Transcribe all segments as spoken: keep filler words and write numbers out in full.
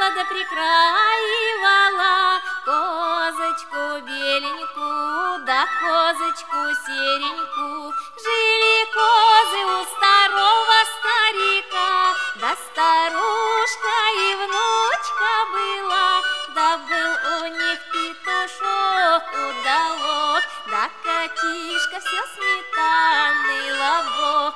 да прикраивала козочку беленькую, да козочку серенькую. Жили козы у старого старика, да старушка и внучка была, да был у них петушок удалок, да котишка все сметанный лобок.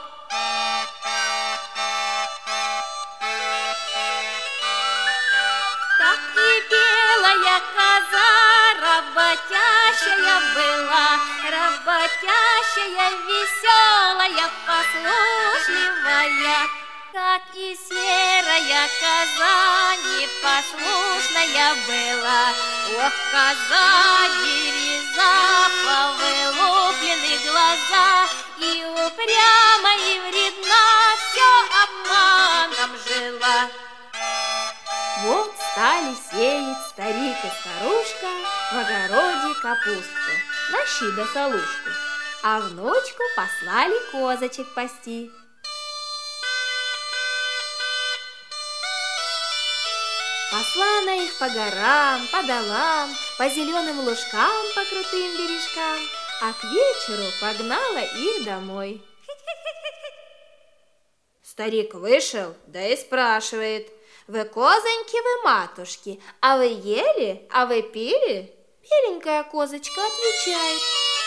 Так и белая коза работящая была, работящая, веселая, послушливая. Как и серая коза непослушная была. Ох, коза дереза, повылуплены глаза, и упряма, и вредна, все обманом жила. Вот стали сеять старик и старушка в огороде капустку, на щи да солушку, а внучку послали козочек пасти. Посла она их по горам, по долам, по зеленым лужкам, по крутым бережкам, а к вечеру погнала их домой. Старик вышел, да и спрашивает: вы козоньки, вы матушки, а вы ели, а вы пили? Беленькая козочка отвечает: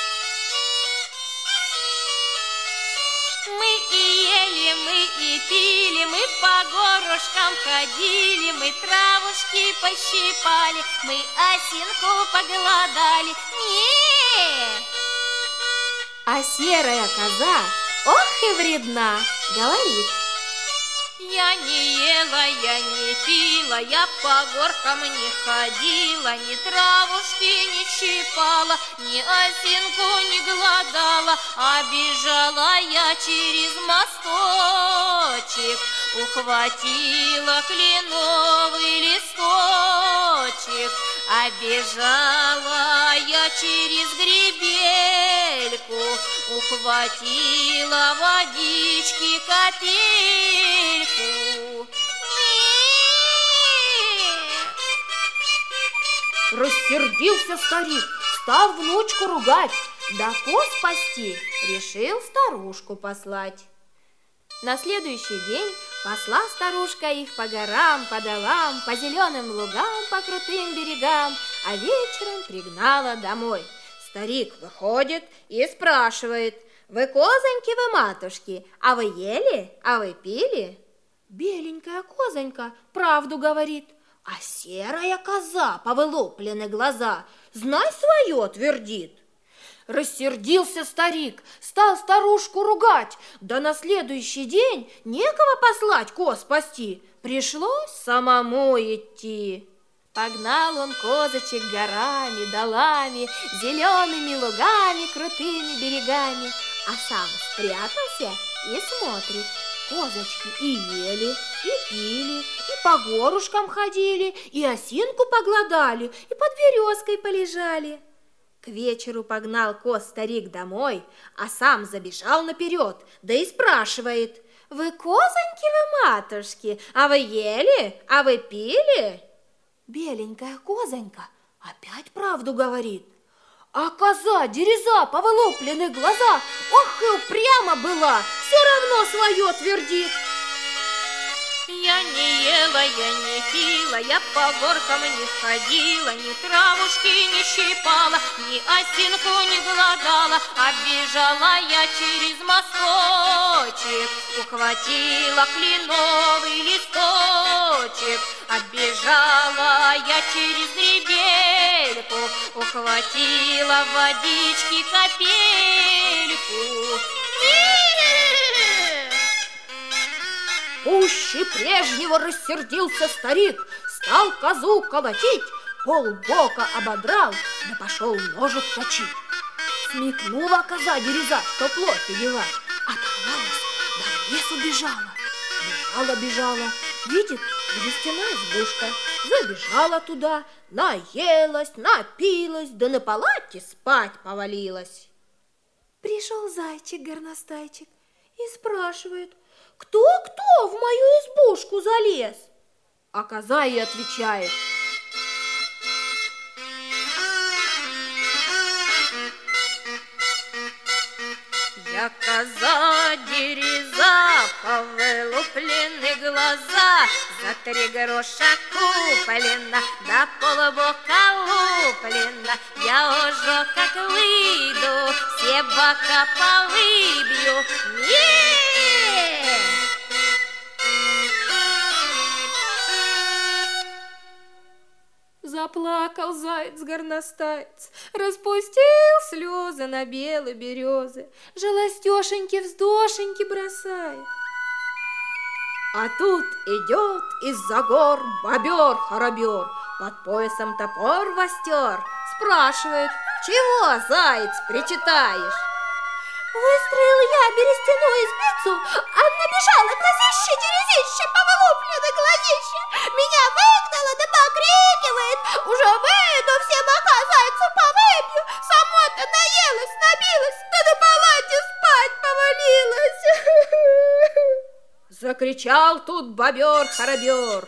мы и ели, мы и пили, мы по горушкам ходили, мы травушки пощипали, мы осинку поглодали. Не! А серая коза, ох и вредна, говорит: я не ела, я не пила, я по горкам не ходила, ни травушки не щипала, ни осинку не глодала, а бежала я через мосточек, ухватила кленовый листочек, а бежала я через гребельку, ухватила водички капельку. Рассердился старик, стал внучку ругать, да коз спасти решил старушку послать. На следующий день посла старушка их по горам, по долам, по зеленым лугам, по крутым берегам, а вечером пригнала домой. Старик выходит и спрашивает: вы козоньки, вы матушки, а вы ели, а вы пили? Беленькая козонька правду говорит, а серая коза, повылуплены глаза, знай свое, твердит. Рассердился старик, стал старушку ругать, да на следующий день некого послать коз спасти, пришлось самому идти. Погнал он козочек горами, долами, зелеными лугами, крутыми берегами, а сам спрятался и смотрит. Козочки и ели, и пили, и по горушкам ходили, и осинку поглодали, и под березкой полежали. К вечеру погнал коз старик домой, а сам забежал наперед, да и спрашивает: вы козоньки, вы матушки, а вы ели, а вы пили? Беленькая козонька опять правду говорит, а коза дереза, повылуплены глаза, ох и упряма была, все равно свое твердит. Я не ела, я не пила, я по горкам не ходила, ни травушки не щипала, ни осинку не глодала, а бежала я через мосточек, ухватила кленовый листочек, а бежала я через гребельку, ухватила водички капельку. Пуще прежнего рассердился старик, стал козу колотить, полбока ободрал, да пошел ножик точить. Смекнула коза дереза, что плохо ела, оторвалась, да в лес убежала. Бежала, бежала, видит, жестяная избушка, забежала туда, наелась, напилась, да на палате спать повалилась. Пришел зайчик-горностайчик и спрашивает: кто-кто в мою избушку залез? А коза и отвечает: я коза дереза, повылуплены глаза, за три гроша куплена, до полубока луплена. Я уже как выйду, все бока повыбью. Не! Заплакал заяц-горностаец, распустил слезы на белой березы, жалостешеньки вздошеньки бросает. А тут идет из-за гор бобер-хоробер, под поясом топор востер, спрашивает: чего, заяц, причитаешь? Выстроил я берестяную избицу, а набежала глазище, дерезище, повылуплены глазище. Меня выгнала, да покрикивает: уже выйду, все бока зайцу повыбью. Само-то наелась, набилась, да на палате спать повалилась. Закричал тут бобер-хоробер: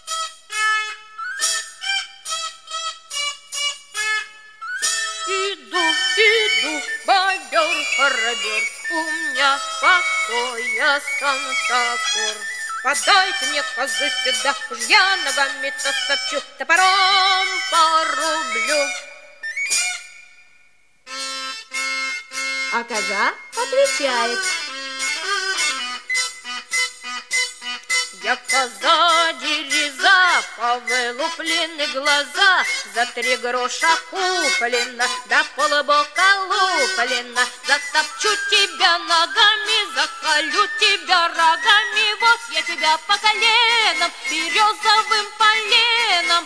иду, иду, бобер-хоробер, у меня покоя сам топор. Подайте мне козу сюда, уж я ногами-то стопчу, топором порублю. А коза отвечает: я коза дереза, повылуплены глаза, за три гроша куплена, до полубока луплена. Затопчу тебя ногами, заколю тебя рогами, вот я тебя по коленам березовым поленом.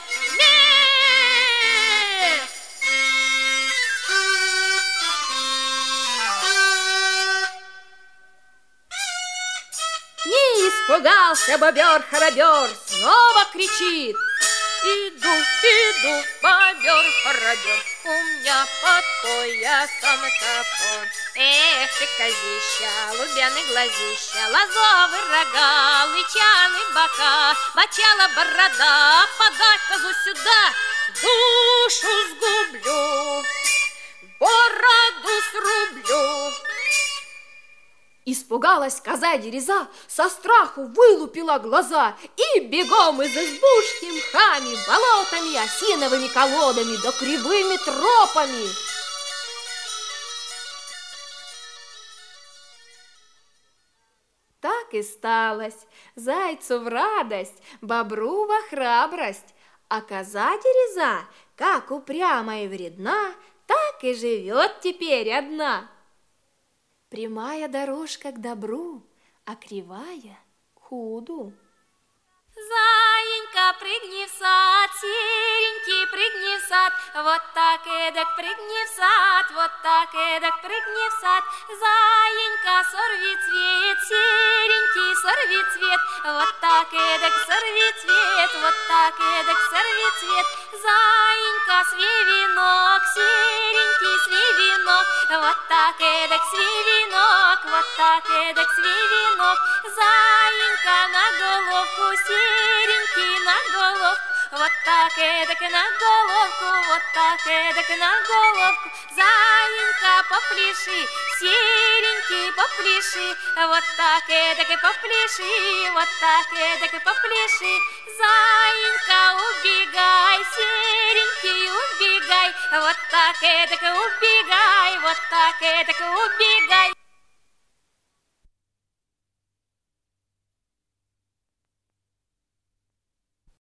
Не испугался бобер-хоробер, снова кричит: иду, иду, бобер-хоробер, у меня под поясом топор. Эх ты, козища, лубяны глазища, лазовый рога, лычаны бока, бочала борода, подай козу сюда, душу сгублю, бороду срублю. Испугалась коза-дереза, со страху вылупила глаза и бегом из избушки мхами, болотами, осиновыми колодами да кривыми тропами. Так и сталось, зайцу в радость, бобру во храбрость, а коза-дереза, как упряма и вредна, так и живет теперь одна. Прямая дорожка к добру, а кривая к худу. Заинька, прыгни в сад, серенький, прыгни в сад, вот так эдак прыгни в сад, вот так эдак прыгни в сад. Заинька, сорви цвет, серенький, сорви цвет, вот так эдак сорви цвет, вот так эдак сорви цвет. Заинька, свей венок, серенький, свей венок, вот так эдак свей венок, вот так эдак свей венок. Заинька, на головку, серенький, на головку, вот так эдак на головку, вот так эдак на головку. Заинька, попляши, серенький, попляши, вот так эдак и попляши, вот так эдак и попляши. Заинька, убегай, серенький, убегай, вот так эдак убегай, вот так эдак убегай.